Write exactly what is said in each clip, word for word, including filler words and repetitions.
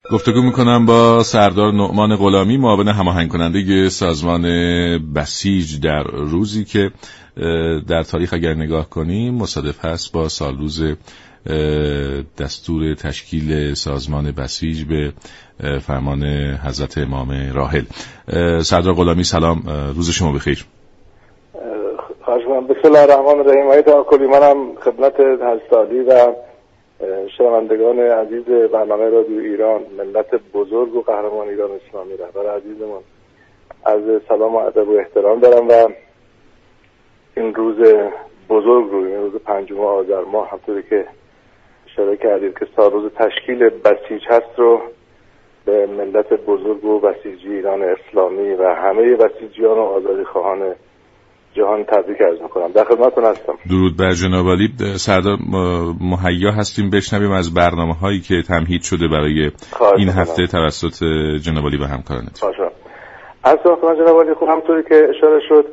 گفتگو میکنم با سردار نعمان غلامی، معاون هماهنگ کننده سازمان بسیج، در روزی که در تاریخ اگر نگاه کنیم مصادف هست با سالروز دستور تشکیل سازمان بسیج به فرمان حضرت امام راحل. سردار غلامی سلام، روز شما بخیر. خواهش می‌کنم. بسم الله الرحمن الرحیم. آقای توکلی، منم خدمت حضرت عالی و شنوندگان عزیز برنامه رادیو ایران، ملت بزرگ و قهرمان ایران اسلامی، رهبر عزیزمان، از سلام و ادب و احترام دارم و این روز بزرگ رو، این روز پنجم آذر ماه، همطوری که اشاره کردید که سالروز تشکیل بسیج هست، رو به ملت بزرگ و بسیجی ایران اسلامی و همه بسیجیان و آزادی خواهان جهان تبریک عرض میکنم. در خدمتتون هستم. درود بر جناب عالی. سردار، مهیا هستیم بشنویم از برنامه هایی که تمهید شده برای این هفته توسط جناب عالی و همکارانت. باشه. از سلام جناب عالی، خوب همطوری که اشاره شد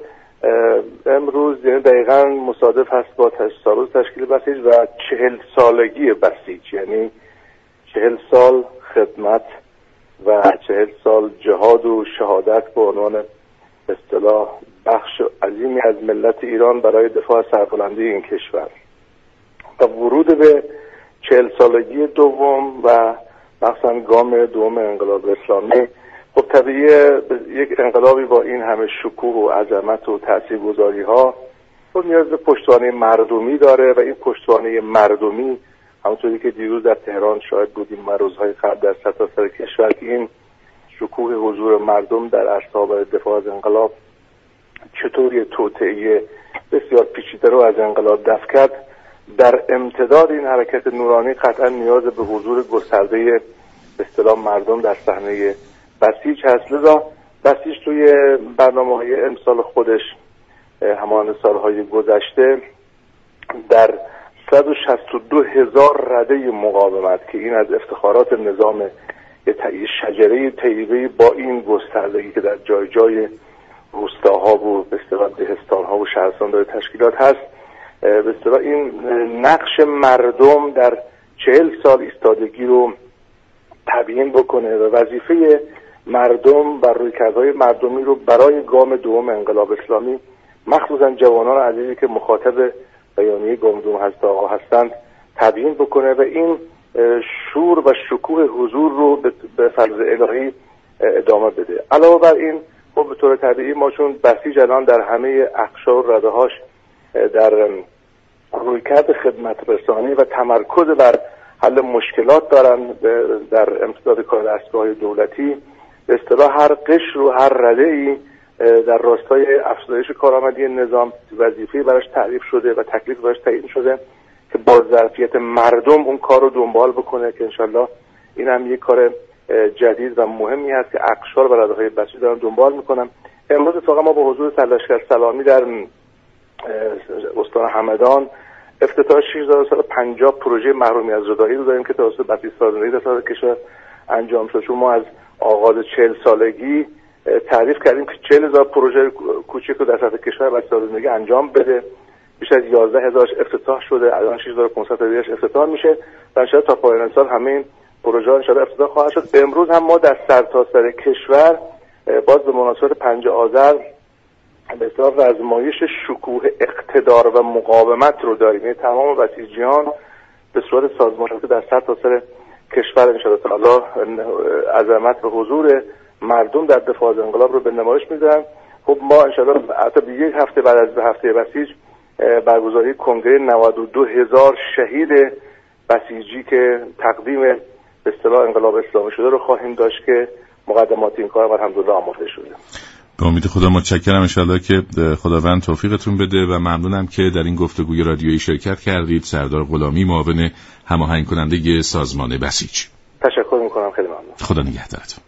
امروز یعنی دقیقاً مصادف هست با سالروز تشکیل بسیج و چهل سالگی بسیج، یعنی چهل سال خدمت و چهل سال جهاد و شهادت به عنوان اصطلاح بخش عظیمی از ملت ایران برای دفاع سربلندی این کشور و ورود به چهل سالگی دوم و مثلا گام دوم انقلاب اسلامی. خب طبیعیه یک انقلابی با این همه شکوه و عظمت و تاثیرگذاری ها خب نیاز به پشتوانه مردمی داره و این پشتوانه مردمی همونطوری که دیروز در تهران شاهد بودیم و روزهای قبل در سرتاسر کشور که این شکوه حضور مردم در عرصه‌ها برای دفاع از انقلاب چطور یه توطئه بسیار پیچیده رو از انقلاب دفع کرد، در امتداد این حرکت نورانی قطعا نیاز به حضور گسترده به اصطلاح مردم در صحنه بسیج هست. لذا بسیج توی برنامه‌های امسال خودش همان سالهای گذشته در صد و شصت و دو هزار رده مقاومت که این از افتخارات نظام شجره طیبه با این گستردگی که در جای جای روستاها و به اصطلاح دهستان‌ها و شهرستان داره تشکیلات هست، به اصطلاح این نقش مردم در چهل سال ایستادگی رو تبیین بکنه و وظیفه مردم و رویکردهای مردمی رو برای گام دوم انقلاب اسلامی، مخصوصا جوانان عزیزی که مخاطب بیانیه گام دوم حضرت آقا هستند، تبیین بکنه و این شور و شکوه حضور رو به فرض الهی ادامه بده. علاوه بر این خب به طور طبیعی ما چون بسیج الان در همه اقشار و رده‌هاش در رویکرد خدمت رسانی و تمرکز بر حل مشکلات دارن در امتداد کار دستگاه‌های دولتی، به اصطلاح هر قشر و هر رده‌ای در راستای افزایش کارآمدی نظام وظیفه‌ای براش تعریف شده و تکلیف براش تعیین شده که با ظرفیت مردم اون کار رو دنبال بکنه که انشالله این هم یک کار جدید و مهمی هست که اقشار و رده‌های بسیج دارن دنبال میکنن. امروز اتفاقا ما با حضور سرلشکر سلامی در استان همدان افتتاح شش هزار و صد و پنجاه پروژه محرومی از ردایی رو داریم که توسط بسیج سازندگی در سال کشور انجام شد. چون ما از آغاز چهل سالگی تعریف کردیم که چهل هزار پروژه کوچک رو در سطح کشور بسیج سازندگی انجام بده، بیش از یازده هزارش افتتاح شده، الان شش هزار و پانصد تاش افتتاح میشه و انشاءالله تا پایان سال همه این پروژه انشاءالله افتتاح خواهد شد. امروز هم ما در سرتاسر کشور باز به مناسبت پنج آذر به اصطلاح آزمایش شکوه اقتدار و مقاومت رو داریم. یعنی تمام بسیجیان به صورت سازماندهی در سرتاسر کشور انشاءالله تعالی عظمت و حضور مردم در دفاع از انقلاب رو به نمایش میذارن. خب ما انشاءالله حتی به یک هفته بعد از هفته بسیج برگزاری کنگره نود و دو هزار شهید بسیجی که تقدیم به اصطلاح انقلاب اسلامی شده رو خواهیم داشت که مقدمات این کار الحمدلله آماده شده. به امید خدا متشکرم، انشالله که خداوند توفیقتون بده و ممنونم که در این گفتگوی رادیویی شرکت کردید. سردار غلامی، معاون هماهنگ کننده سازمان بسیج. تشکر میکنم، خیلی ممنون. خدا نگهدارتون.